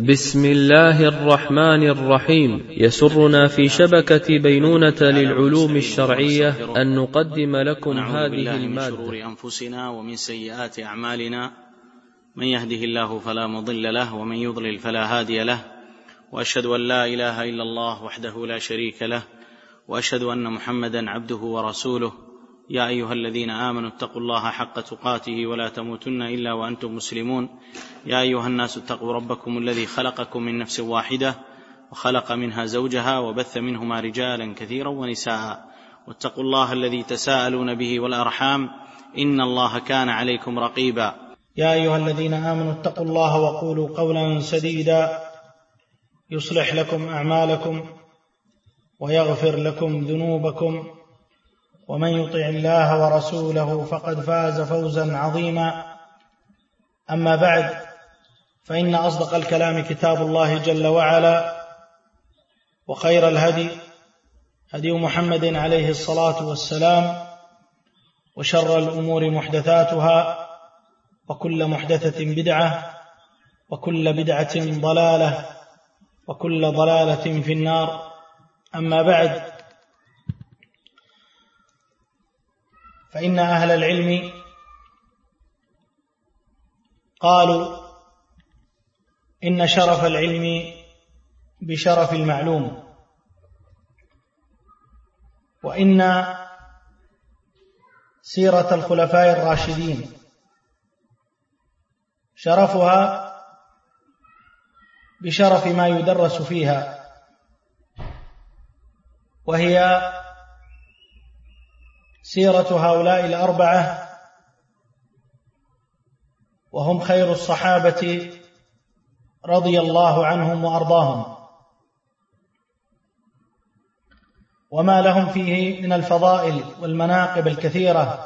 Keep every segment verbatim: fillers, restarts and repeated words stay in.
بسم الله الرحمن الرحيم. يسرنا في شبكة بينونة للعلوم الشرعية أن نقدم لكم هذه المادة. من شرور أنفسنا ومن سيئات أعمالنا، من يهده الله فلا مضل له ومن يضلل فلا هادي له، وأشهد أن لا إله إلا الله وحده لا شريك له، وأشهد أن محمدا عبده ورسوله. يا أيها الذين آمنوا اتقوا الله حق تقاته ولا تموتن إلا وأنتم مسلمون. يا أيها الناس اتقوا ربكم الذي خلقكم من نفس واحدة وخلق منها زوجها وبث منهما رجالا كثيرا ونساء، واتقوا الله الذي تساءلون به والأرحام إن الله كان عليكم رقيبا. يا أيها الذين آمنوا اتقوا الله وقولوا قولا سديدا يصلح لكم أعمالكم ويغفر لكم ذنوبكم، ومن يطع الله ورسوله فقد فاز فوزا عظيما. أما بعد، فإن أصدق الكلام كتاب الله جل وعلا، وخير الهدي هدي محمد عليه الصلاة والسلام، وشر الأمور محدثاتها، وكل محدثة بدعة، وكل بدعة ضلالة، وكل ضلالة في النار. أما بعد، فإن أهل العلم قالوا إن شرف العلم بشرف المعلوم، وإن سيرة الخلفاء الراشدين شرفها بشرف ما يدرس فيها، وهي سيرة هؤلاء الأربعة، وهم خير الصحابة رضي الله عنهم وأرضاهم، وما لهم فيه من الفضائل والمناقب الكثيرة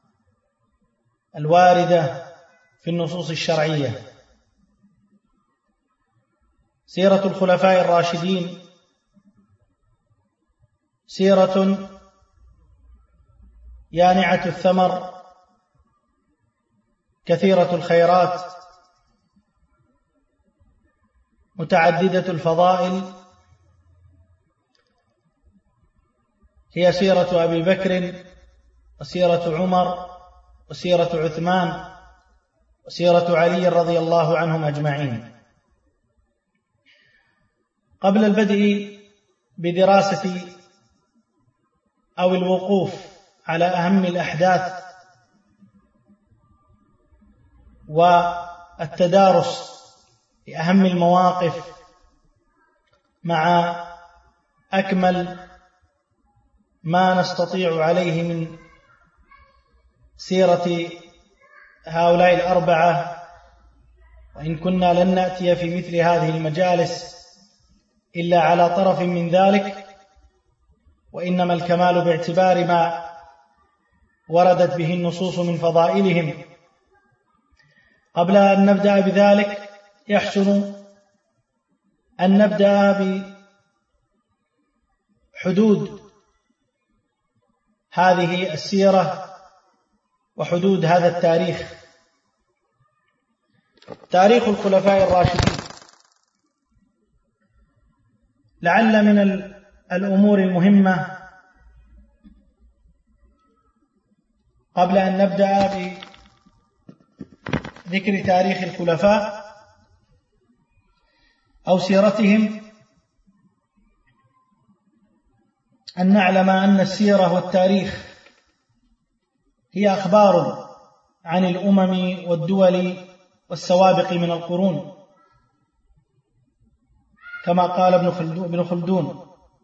الواردة في النصوص الشرعية. سيرة الخلفاء الراشدين سيرة يانعة الثمر، كثيرة الخيرات، متعددة الفضائل. هي سيرة أبي بكر، وسيرة عمر، وسيرة عثمان، وسيرة علي رضي الله عنهم أجمعين. قبل البدء بدراسة أو الوقوف على أهم الأحداث والتدارس لأهم المواقف مع أكمل ما نستطيع عليه من سيرة هؤلاء الأربعة، وإن كنا لن نأتي في مثل هذه المجالس إلا على طرف من ذلك، وإنما الكمال باعتبار ما وردت به النصوص من فضائلهم. قبل أن نبدأ بذلك، يحسن أن نبدأ بحدود هذه السيرة وحدود هذا التاريخ. تاريخ الخلفاء الراشدين لعل من الأمور المهمة قبل أن نبدأ بذكر تاريخ الخلفاء أو سيرتهم أن نعلم أن السيرة والتاريخ هي أخبار عن الأمم والدول والسوابق من القرون، كما قال ابن خلدون،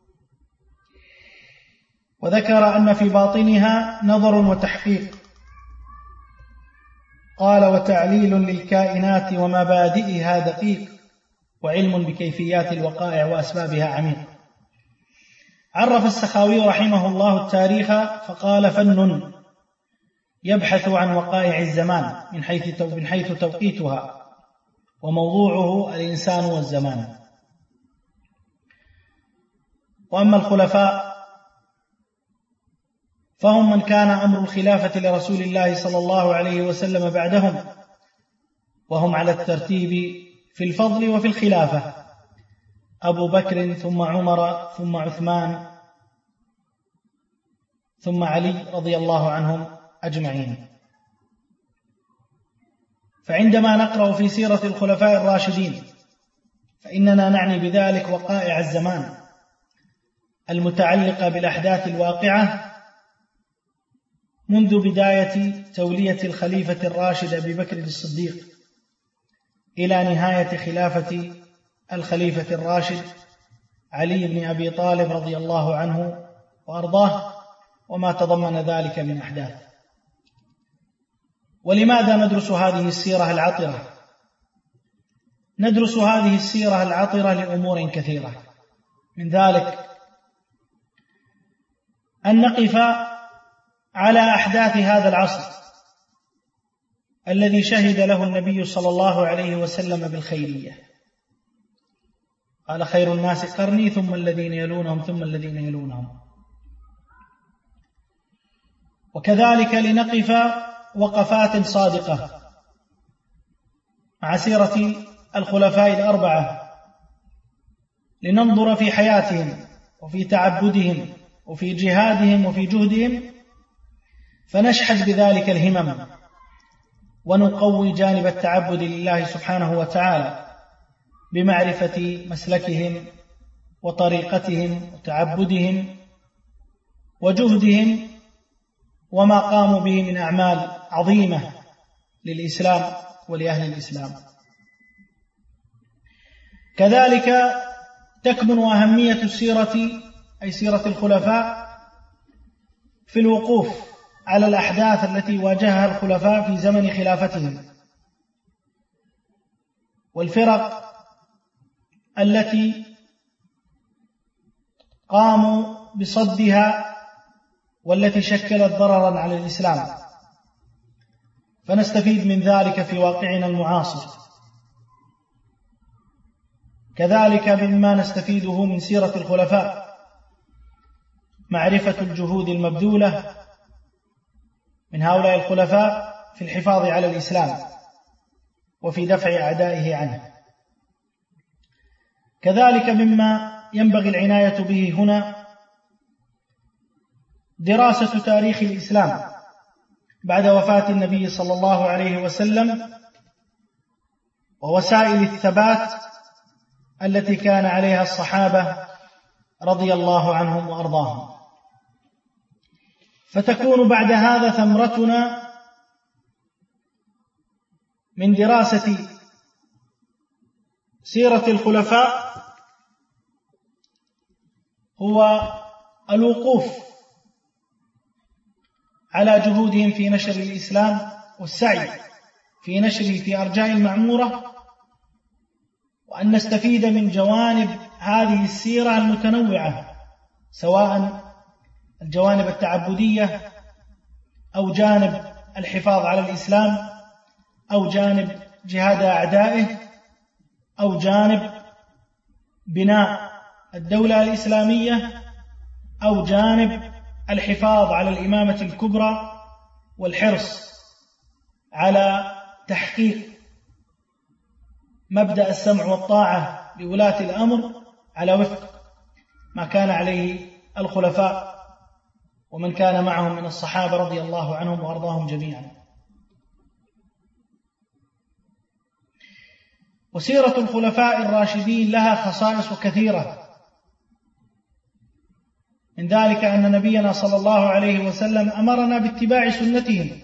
وذكر أن في باطنها نظر وتحقيق. قال: وتعليل للكائنات ومبادئها دقيق، وعلم بكيفيات الوقائع وأسبابها عميق. عرف السخاوي رحمه الله التاريخ فقال: فن يبحث عن وقائع الزمان من حيث من حيث توقيتها، وموضوعه الإنسان والزمان. وأما الخلفاء فهم من كان أمر الخلافة لرسول الله صلى الله عليه وسلم بعدهم، وهم على الترتيب في الفضل وفي الخلافة: أبو بكر ثم عمر ثم عثمان ثم علي رضي الله عنهم أجمعين. فعندما نقرأ في سيرة الخلفاء الراشدين فإننا نعني بذلك وقائع الزمان المتعلقة بالأحداث الواقعة منذ بداية تولية الخليفة الراشد أبي بكر الصديق إلى نهاية خلافة الخليفة الراشد علي بن أبي طالب رضي الله عنه وأرضاه، وما تضمن ذلك من أحداث. ولماذا ندرس هذه السيرة العطرة؟ ندرس هذه السيرة العطرة لأمور كثيرة، من ذلك أن نقف على أحداث هذا العصر الذي شهد له النبي صلى الله عليه وسلم بالخيرية. قال: خير الناس قرني ثم الذين يلونهم ثم الذين يلونهم. وكذلك لنقف وقفات صادقة مع سيرة الخلفاء الأربعة، لننظر في حياتهم وفي تعبدهم وفي جهادهم وفي جهدهم، فنشحذ بذلك الهمم ونقوي جانب التعبد لله سبحانه وتعالى بمعرفة مسلكهم وطريقتهم وتعبدهم وجهدهم وما قاموا به من أعمال عظيمة للإسلام ولأهل الإسلام. كذلك تكمن أهمية السيرة أي سيرة الخلفاء في الوقوف على الأحداث التي واجهها الخلفاء في زمن خلافتهم، والفرق التي قاموا بصدها والتي شكلت ضررا على الإسلام، فنستفيد من ذلك في واقعنا المعاصر. كذلك مما نستفيده من سيرة الخلفاء معرفة الجهود المبذولة من هؤلاء الخلفاء في الحفاظ على الإسلام وفي دفع أعدائه عنه. كذلك مما ينبغي العناية به هنا دراسة تاريخ الإسلام بعد وفاة النبي صلى الله عليه وسلم ووسائل الثبات التي كان عليها الصحابة رضي الله عنهم وأرضاهم. فتكون بعد هذا ثمرتنا من دراسة سيرة الخلفاء هو الوقوف على جهودهم في نشر الإسلام والسعي في نشره في أرجاء المعمورة، وأن نستفيد من جوانب هذه السيرة المتنوعة، سواء الجوانب التعبدية أو جانب الحفاظ على الإسلام أو جانب جهاد أعدائه أو جانب بناء الدولة الإسلامية أو جانب الحفاظ على الإمامة الكبرى والحرص على تحقيق مبدأ السمع والطاعة لولاة الأمر على وفق ما كان عليه الخلفاء ومن كان معهم من الصحابة رضي الله عنهم وأرضاهم جميعا. وسيرة الخلفاء الراشدين لها خصائص كثيرة، من ذلك أن نبينا صلى الله عليه وسلم أمرنا باتباع سنتهم،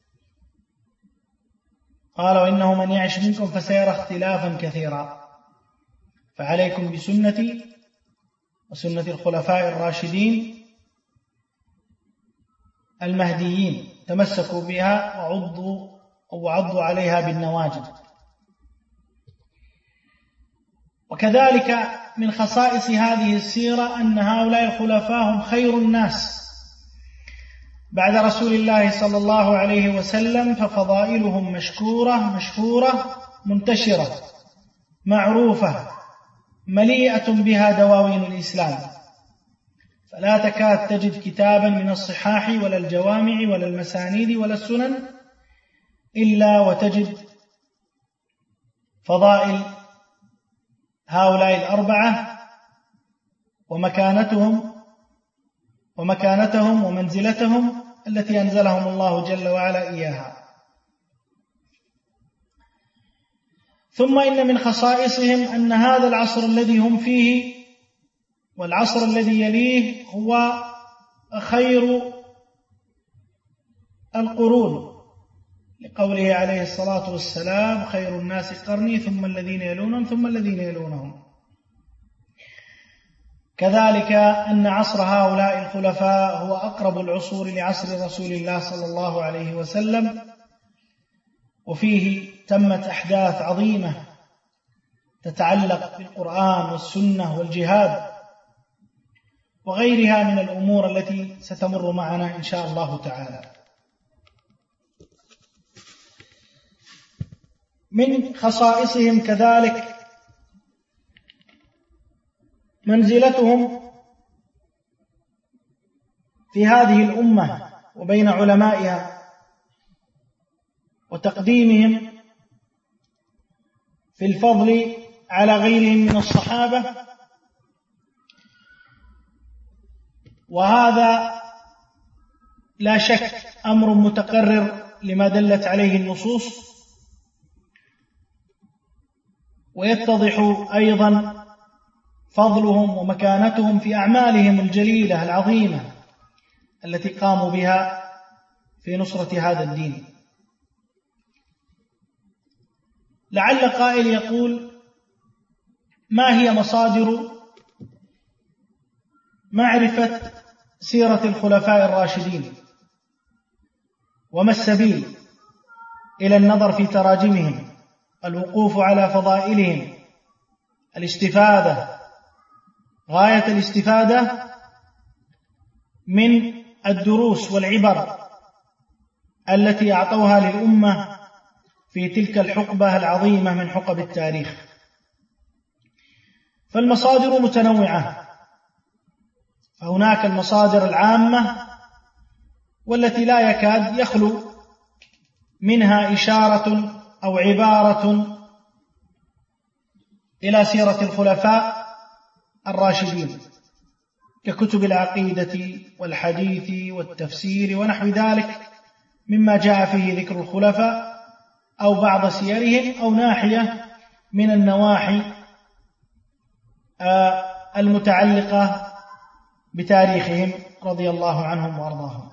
قال: وإنه من يعش منكم فسيرى اختلافا كثيرا، فعليكم بسنتي وسنة الخلفاء الراشدين المهديين، تمسكوا بها وعضوا أو عضوا عليها بالنواجذ. وكذلك من خصائص هذه السيرة أن هؤلاء الخلفاء هم خير الناس بعد رسول الله صلى الله عليه وسلم، ففضائلهم مشكورة مشهورة منتشرة معروفة مليئة بها دواوين الإسلام، فلا تكاد تجد كتابا من الصحاح ولا الجوامع ولا المسانيد ولا السنن إلا وتجد فضائل هؤلاء الأربعة ومكانتهم ومكانتهم ومنزلتهم التي أنزلهم الله جل وعلا إياها. ثم إن من خصائصهم أن هذا العصر الذي هم فيه والعصر الذي يليه هو خير القرون، لقوله عليه الصلاة والسلام: خير الناس قرني ثم الذين يلونهم ثم الذين يلونهم. كذلك أن عصر هؤلاء الخلفاء هو أقرب العصور لعصر رسول الله صلى الله عليه وسلم، وفيه تمت أحداث عظيمة تتعلق بالقرآن والسنة والجهاد وغيرها من الأمور التي ستمر معنا إن شاء الله تعالى. من خصائصهم كذلك منزلتهم في هذه الأمة وبين علمائها، وتقديمهم في الفضل على غيرهم من الصحابة، وهذا لا شك أمر متقرر لما دلت عليه النصوص. ويتضح أيضا فضلهم ومكانتهم في أعمالهم الجليلة العظيمة التي قاموا بها في نصرة هذا الدين. لعل قائل يقول: ما هي مصادر معرفة سيرة الخلفاء الراشدين؟ وما السبيل إلى النظر في تراجمهم، الوقوف على فضائلهم، الاستفادة، غاية الاستفادة من الدروس والعبر التي أعطوها للأمة في تلك الحقبة العظيمة من حقب التاريخ؟ فالمصادر متنوعة، فهناك المصادر العامة والتي لا يكاد يخلو منها إشارة أو عبارة إلى سيرة الخلفاء الراشدين، ككتب العقيدة والحديث والتفسير ونحو ذلك مما جاء فيه ذكر الخلفاء أو بعض سيرهم أو ناحية من النواحي المتعلقة بتاريخهم رضي الله عنهم وأرضاهم.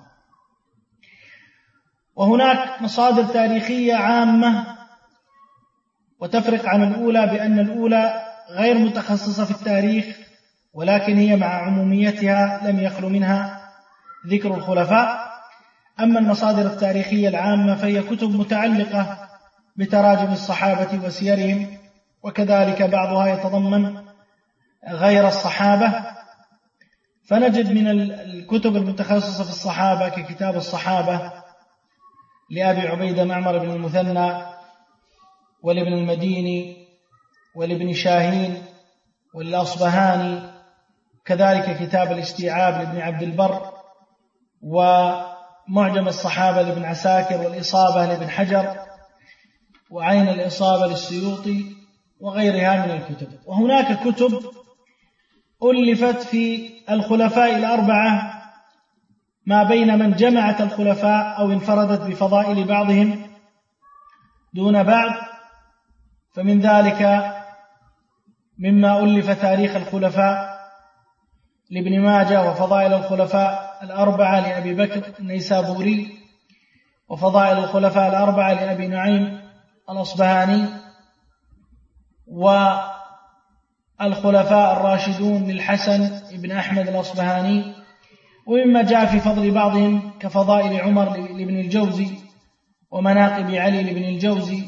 وهناك مصادر تاريخية عامة وتفرق عن الأولى بأن الأولى غير متخصصة في التاريخ، ولكن هي مع عموميتها لم يخلو منها ذكر الخلفاء. أما المصادر التاريخية العامة فهي كتب متعلقة بتراجم الصحابة وسيرهم، وكذلك بعضها يتضمن غير الصحابة. فنجد من الكتب المتخصصة في الصحابة ككتاب الصحابة لأبي عبيدة معمر بن المثنى ولابن المديني ولابن شاهين والأصبهاني، كذلك كتاب الاستيعاب لابن عبد البر، ومعجم الصحابة لابن عساكر، والإصابة لابن حجر، وعين الإصابة للسيوطي، وغيرها من الكتب. وهناك كتب ألفت في الخلفاء الأربعة ما بين من جمعت الخلفاء أو انفردت بفضائل بعضهم دون بعض. فمن ذلك مما ألف تاريخ الخلفاء لابن ماجه، وفضائل الخلفاء الأربعة لأبي بكر النيسابوري، وفضائل الخلفاء الأربعة لأبي نعيم الأصبهاني، والخلفاء الراشدون للحسن بن أحمد الأصبهاني. ومما جاء في فضل بعضهم كفضائل عمر لابن الجوزي، ومناقب علي لابن الجوزي،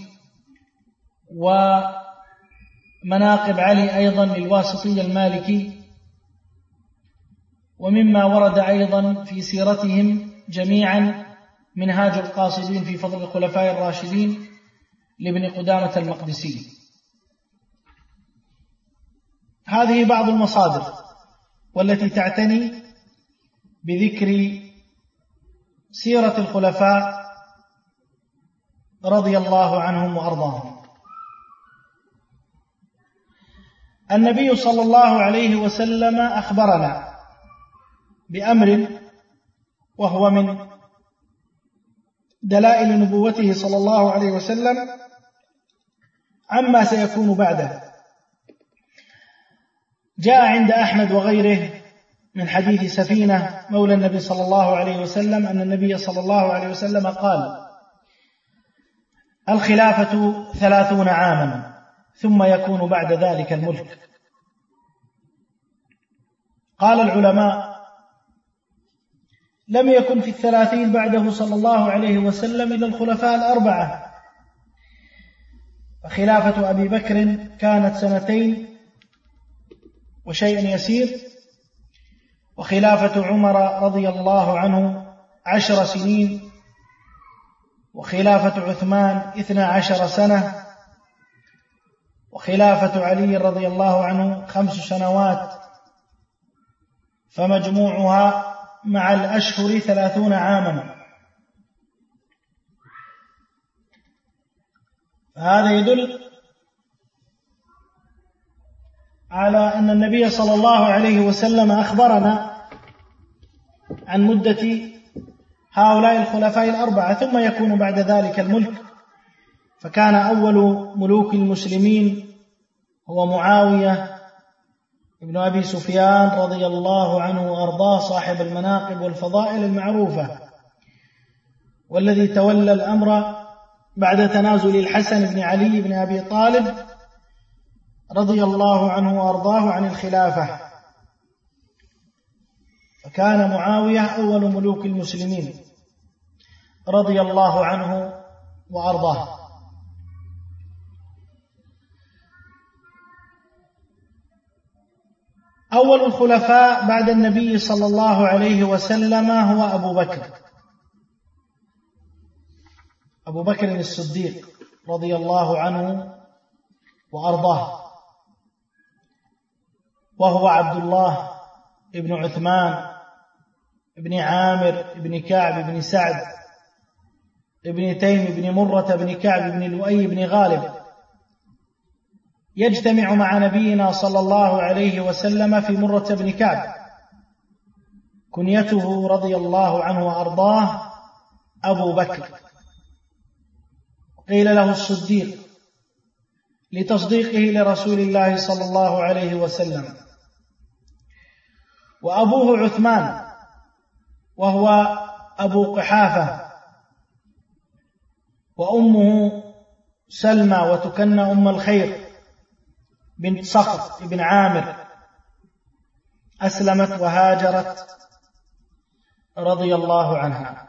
ومناقب علي أيضا للواسطي المالكي. ومما ورد أيضا في سيرتهم جميعا منهاج القاصدين في فضل الخلفاء الراشدين لابن قدامة المقدسي. هذه بعض المصادر والتي تعتني بذكر سيرة الخلفاء رضي الله عنهم وأرضاهم. النبي صلى الله عليه وسلم أخبرنا بأمر وهو من دلائل نبوته صلى الله عليه وسلم عما سيكون بعده. جاء عند أحمد وغيره من حديث سفينة مولى النبي صلى الله عليه وسلم أن النبي صلى الله عليه وسلم قال: الخلافة ثلاثون عاما ثم يكون بعد ذلك الملك. قال العلماء: لم يكن في الثلاثين بعده صلى الله عليه وسلم إلا الخلفاء الأربعة، فخلافة أبي بكر كانت سنتين وشيء يسير، وخلافة عمر رضي الله عنه عشر سنين، وخلافة عثمان اثنى عشر سنة، وخلافة علي رضي الله عنه خمس سنوات، فمجموعها مع الأشهر ثلاثون عاما. هذا يدل على أن النبي صلى الله عليه وسلم أخبرنا عن مدة هؤلاء الخلفاء الأربعة، ثم يكون بعد ذلك الملك. فكان أول ملوك المسلمين هو معاوية ابن أبي سفيان رضي الله عنه وأرضاه، صاحب المناقب والفضائل المعروفة، والذي تولى الأمر بعد تنازل الحسن بن علي بن أبي طالب رضي الله عنه وأرضاه عن الخلافة. فكان معاوية أول ملوك المسلمين رضي الله عنه وأرضاه. أول الخلفاء بعد النبي صلى الله عليه وسلم هو أبو بكر أبو بكر الصديق رضي الله عنه وأرضاه، وهو عبد الله ابن عثمان ابن عامر ابن كعب ابن سعد ابن تيم ابن مرة ابن كعب ابن لؤي ابن غالب، يجتمع مع نبينا صلى الله عليه وسلم في مرة ابن كعب. كنيته رضي الله عنه وأرضاه أبو بكر، قيل له الصديق لتصديقه لرسول الله صلى الله عليه وسلم. وأبوه عثمان وهو أبو قحافة، وأمه سلمى وتكنى أم الخير بنت صخر بن عامر، أسلمت وهاجرت رضي الله عنها.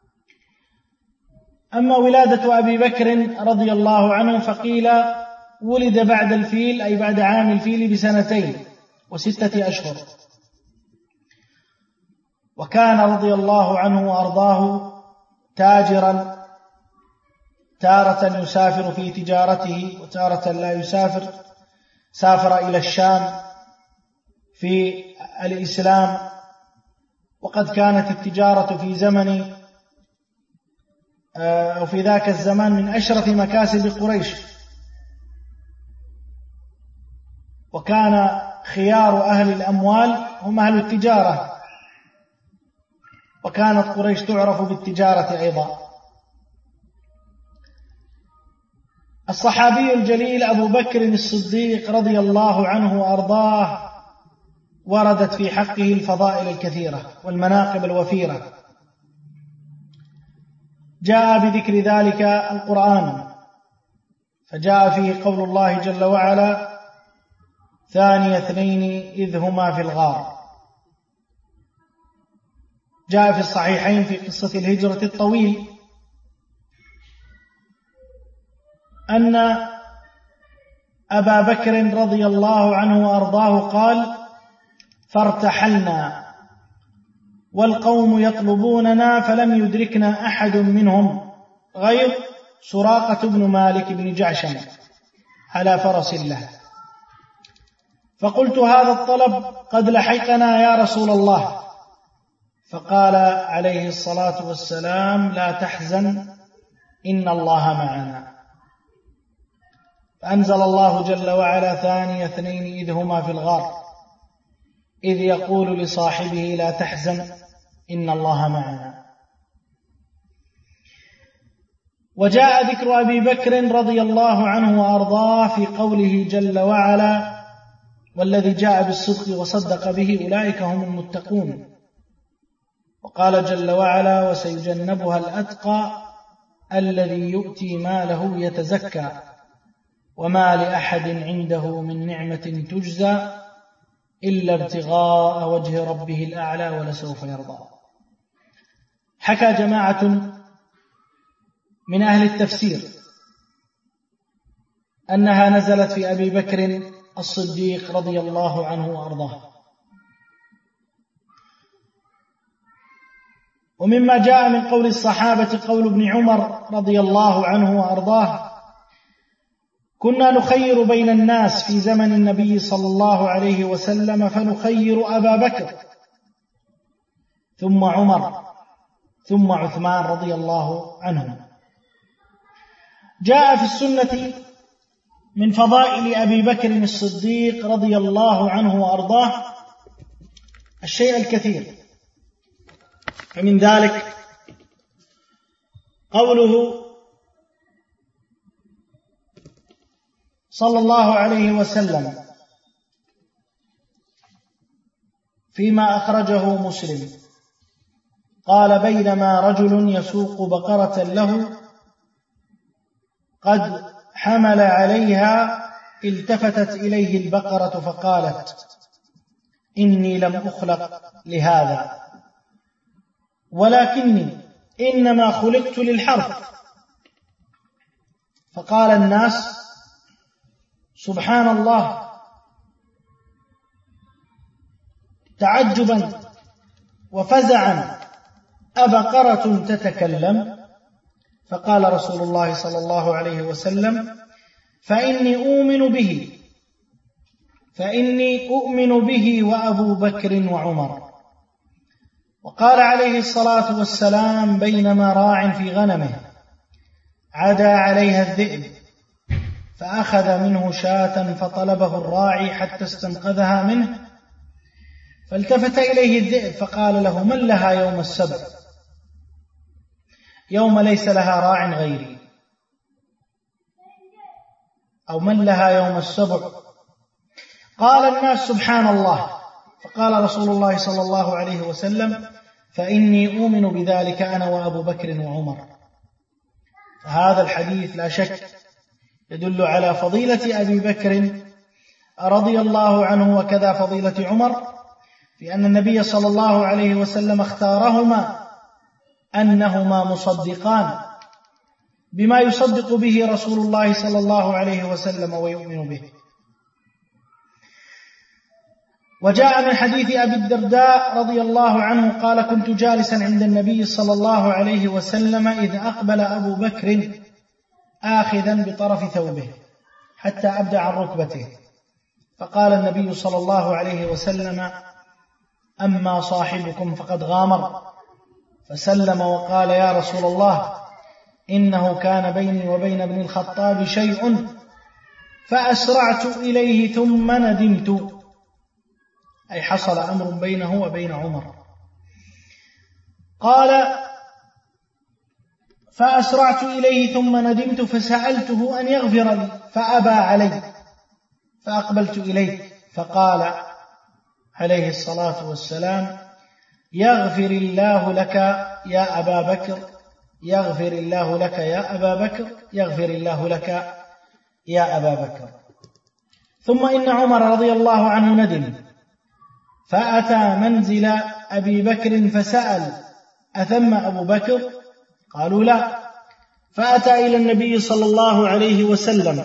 أما ولادة أبي بكر رضي الله عنه فقيل ولد بعد الفيل، أي بعد عام الفيل بسنتين وستة أشهر. وكان رضي الله عنه وأرضاه تاجرا، تارة يسافر في تجارته وتارة لا يسافر. سافر إلى الشام في الإسلام، وقد كانت التجارة في زمن أو في ذاك الزمان من أشرف مكاسب قريش، وكان خيار أهل الأموال هم أهل التجارة، وكانت قريش تعرف بالتجارة أيضا. الصحابي الجليل أبو بكر الصديق رضي الله عنه وأرضاه وردت في حقه الفضائل الكثيرة والمناقب الوفيرة، جاء بذكر ذلك القرآن، فجاء فيه قول الله جل وعلا: ثاني اثنين إذ هما في الغار. جاء في الصحيحين في قصة الهجرة الطويل أن أبا بكر رضي الله عنه وأرضاه قال: فارتحلنا والقوم يطلبوننا فلم يدركنا أحد منهم غير سراقة بن مالك بن جعشم على فرس له، فقلت: هذا الطلب قد لحقنا يا رسول الله. فقال عليه الصلاة والسلام: لا تحزن إن الله معنا. فأنزل الله جل وعلا ثاني اثنين إذ هما في الغار إذ يقول لصاحبه لا تحزن إن الله معنا. وجاء ذكر أبي بكر رضي الله عنه وأرضاه في قوله جل وعلا والذي جاء بالصدق وصدق به أولئك هم المتقون. وقال جل وعلا وسيجنبها الأتقى الذي يؤتي ماله يتزكى وما لأحد عنده من نعمة تجزى إلا ابتغاء وجه ربه الأعلى ولسوف يرضى. حكى جماعة من أهل التفسير أنها نزلت في أبي بكر الصديق رضي الله عنه وأرضاه. ومما جاء من قول الصحابة قول ابن عمر رضي الله عنه وأرضاه كنا نخير بين الناس في زمن النبي صلى الله عليه وسلم فنخير أبا بكر ثم عمر ثم عثمان رضي الله عنهم. جاء في السنة من فضائل أبي بكر الصديق رضي الله عنه وأرضاه الشيء الكثير، فمن ذلك قوله صلى الله عليه وسلم فيما أخرجه مسلم قال بينما رجل يسوق بقرة له قد حمل عليها التفتت إليه البقرة فقالت إني لم أخلق لهذا ولكني إنما خلقت للحرث. فقال الناس سبحان الله تعجبا وفزعا أبقرة تتكلم؟ فقال رسول الله صلى الله عليه وسلم فإني أؤمن به فإني أؤمن به وأبو بكر وعمر. وقال عليه الصلاة والسلام بينما راع في غنمه عدا عليها الذئب فأخذ منه شاة فطلبه الراعي حتى استنقذها منه فالتفت إليه الذئب فقال له من لها يوم السبت يوم ليس لها راع غيري، أو من لها يوم السبع؟ قال الناس سبحان الله. فقال رسول الله صلى الله عليه وسلم فإني أؤمن بذلك أنا وأبو بكر وعمر. فهذا الحديث لا شك يدل على فضيلة أبي بكر رضي الله عنه وكذا فضيلة عمر، في أن النبي صلى الله عليه وسلم اختارهما أنهما مصدقان بما يصدق به رسول الله صلى الله عليه وسلم ويؤمن به. وجاء من حديث أبي الدرداء رضي الله عنه قال كنت جالسا عند النبي صلى الله عليه وسلم إذ أقبل أبو بكر آخذا بطرف ثوبه حتى أبدأ عن ركبته، فقال النبي صلى الله عليه وسلم أما صاحبكم فقد غامر، فسلم وقال يا رسول الله إنه كان بيني وبين ابن الخطاب شيء فأسرعت إليه ثم ندمت، أي حصل أمر بينه وبين عمر. قال فأسرعت إليه ثم ندمت فسألته أن يغفر لي فأبى علي، فأقبلت إليه فقال عليه الصلاة والسلام يغفر الله لك يا أبا بكر يغفر الله لك يا أبا بكر يغفر الله لك يا أبا بكر. ثم إن عمر رضي الله عنه ندم فأتى منزل أبي بكر فسأل أثم أبو بكر؟ قالوا لا. فأتى إلى النبي صلى الله عليه وسلم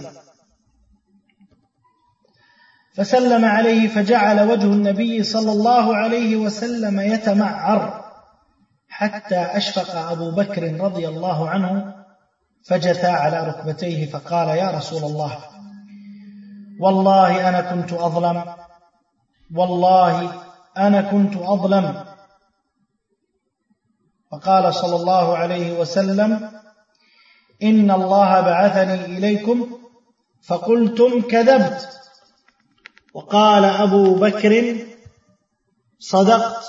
فسلم عليه فجعل وجه النبي صلى الله عليه وسلم يتمعر حتى أشفق أبو بكر رضي الله عنه فجثى على ركبتيه فقال يا رسول الله والله أنا كنت أظلم والله أنا كنت أظلم. فقال صلى الله عليه وسلم إن الله بعثني إليكم فقلتم كذبت. وقال أبو بكر صدقت.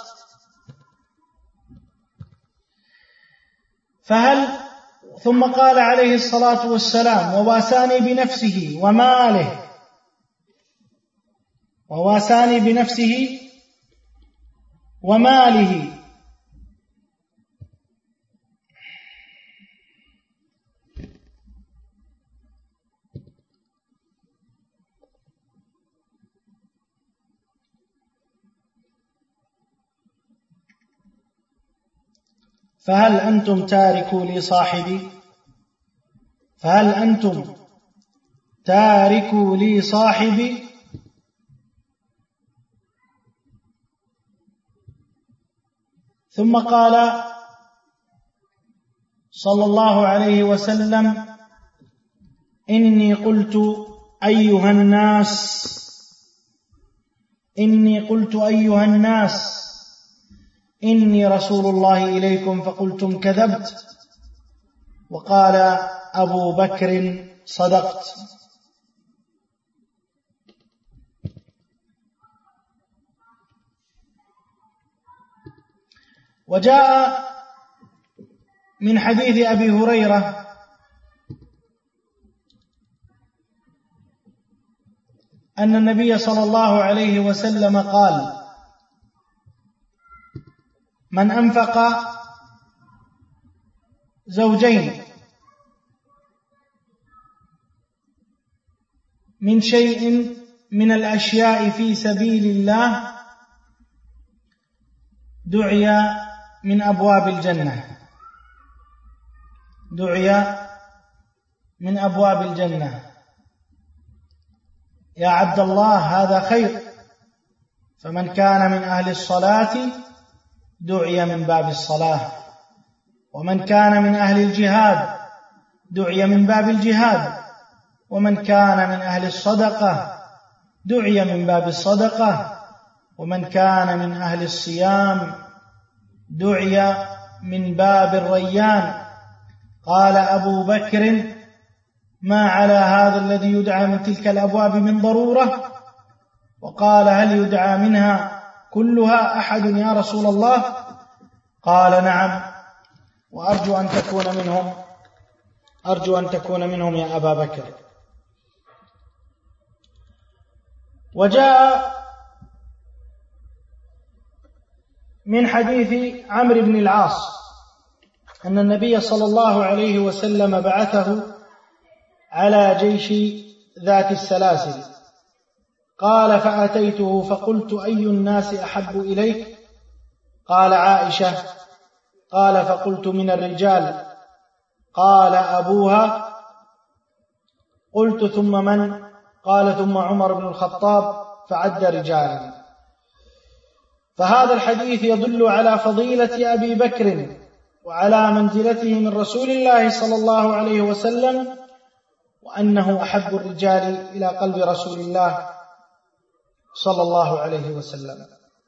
فهل ثم قال عليه الصلاة والسلام وواساني بنفسه وماله وواساني بنفسه وماله فهل أنتم تاركوا لي صاحبي فهل أنتم تاركوا لي صاحبي ثم قال صلى الله عليه وسلم إني قلت أيها الناس إني قلت أيها الناس إني رسول الله إليكم فقلتم كذبت. وقال أبو بكر صدقت. وجاء من حديث أبي هريرة أن النبي صلى الله عليه وسلم قال من أنفق زوجين من شيء من الأشياء في سبيل الله دعي من أبواب الجنة دعي من أبواب الجنة. يا عبد الله هذا خير. فمن كان من أهل الصلاة دعي من باب الصلاة، ومن كان من أهل الجهاد دعي من باب الجهاد، ومن كان من أهل الصدقة دعي من باب الصدقة، ومن كان من أهل الصيام دعي من باب الريان. قال أبو بكر ما على هذا الذي يدعى من تلك الأبواب من ضرورة؟ وقال هل يدعى منها كلها أحد يا رسول الله؟ قال نعم، وأرجو أن تكون منهم أرجو أن تكون منهم يا أبا بكر. وجاء من حديث عمرو بن العاص أن النبي صلى الله عليه وسلم بعثه على جيش ذات السلاسل. قال فأتيته فقلت أي الناس أحب إليك؟ قال عائشة. قال فقلت من الرجال؟ قال أبوها. قلت ثم من؟ قال ثم عمر بن الخطاب، فعد رجالا. فهذا الحديث يدل على فضيلة أبي بكر وعلى منزلته من رسول الله صلى الله عليه وسلم، وأنه أحب الرجال إلى قلب رسول الله صلى الله عليه وسلم.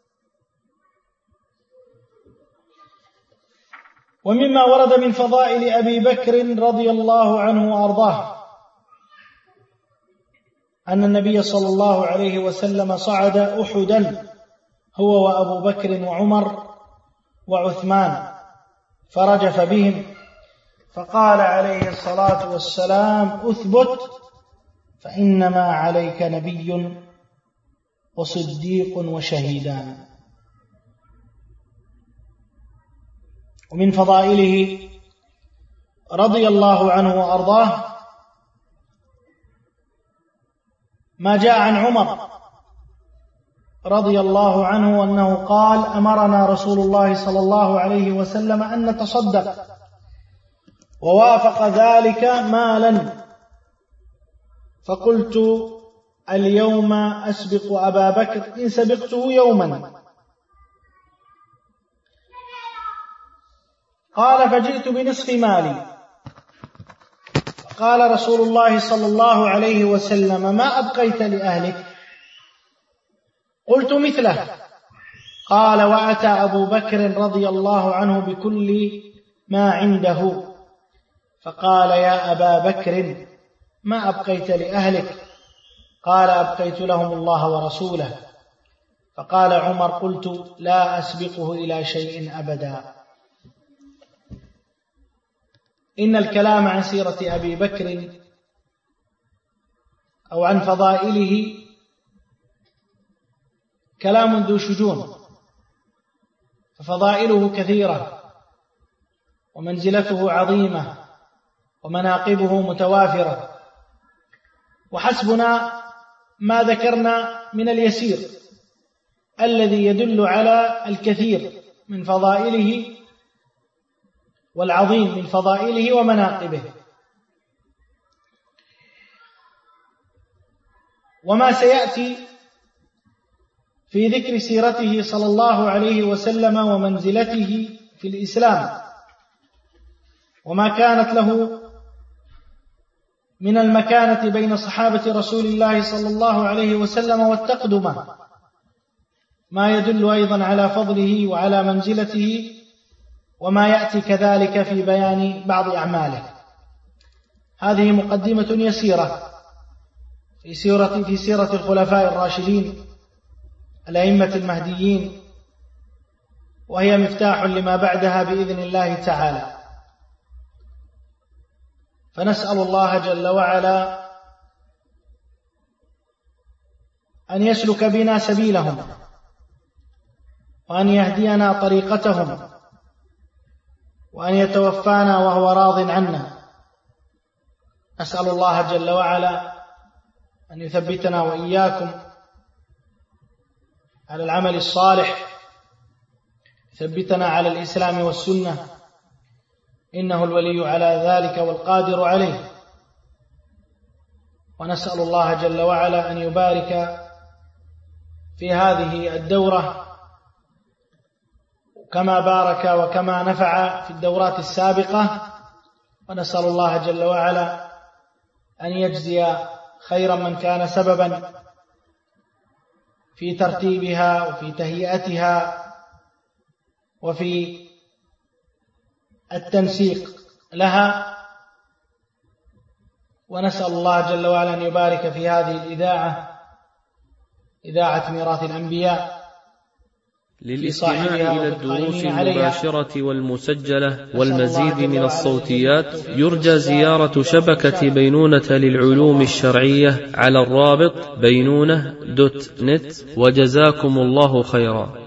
ومما ورد من فضائل أبي بكر رضي الله عنه وأرضاه أن النبي صلى الله عليه وسلم صعد أحدا هو وأبو بكر وعمر وعثمان فرجف بهم، فقال عليه الصلاة والسلام أثبت فإنما عليك نبي وصديق وشهيدان. ومن فضائله رضي الله عنه وأرضاه ما جاء عن عمر رضي الله عنه أنه قال أمرنا رسول الله صلى الله عليه وسلم أن نتصدق، ووافق ذلك مالا، فقلت اليوم أسبق أبا بكر إن سبقته يوما. قال فجئت بنصف مالي، قال رسول الله صلى الله عليه وسلم ما أبقيت لأهلك؟ قلت مثله. قال وأتى أبو بكر رضي الله عنه بكل ما عنده، فقال يا أبا بكر ما أبقيت لأهلك؟ قال أبقيت لهم الله ورسوله. فقال عمر قلت لا أسبقه إلى شيء أبدا. إن الكلام عن سيرة أبي بكر أو عن فضائله كلام ذو شجون، ففضائله كثيرة ومنزلته عظيمة ومناقبه متوافرة، وحسبنا ما ذكرنا من اليسير الذي يدل على الكثير من فضائله والعظيم من فضائله ومناقبه. وما سيأتي في ذكر سيرته صلى الله عليه وسلم ومنزلته في الإسلام وما كانت له من المكانة بين صحابة رسول الله صلى الله عليه وسلم والتقدمة، ما يدل أيضا على فضله وعلى منزلته، وما يأتي كذلك في بيان بعض أعماله. هذه مقدمة يسيرة في سيرة في سيرة الخلفاء الراشدين الأئمة المهديين، وهي مفتاح لما بعدها بإذن الله تعالى. فنسأل الله جل وعلا أن يسلك بنا سبيلهم وأن يهدينا طريقتهم وأن يتوفانا وهو راض عنا. نسأل الله جل وعلا أن يثبتنا وإياكم على العمل الصالح، يثبتنا على الإسلام والسنة، إنه الولي على ذلك والقادر عليه. ونسأل الله جل وعلا أن يبارك في هذه الدورة كما بارك وكما نفع في الدورات السابقة، ونسأل الله جل وعلا أن يجزي خيرا من كان سببا في ترتيبها وفي تهيئتها وفي التنسيق لها. ونسأل الله جل وعلا أن يبارك في هذه الإذاعة، إذاعة ميراث الأنبياء، للاستماع إلى الدروس المباشرة والمسجلة والمزيد من الصوتيات يرجى زيارة شبكة بينونة للعلوم الشرعية على الرابط بينونة دوت نت. وجزاكم الله خيرا.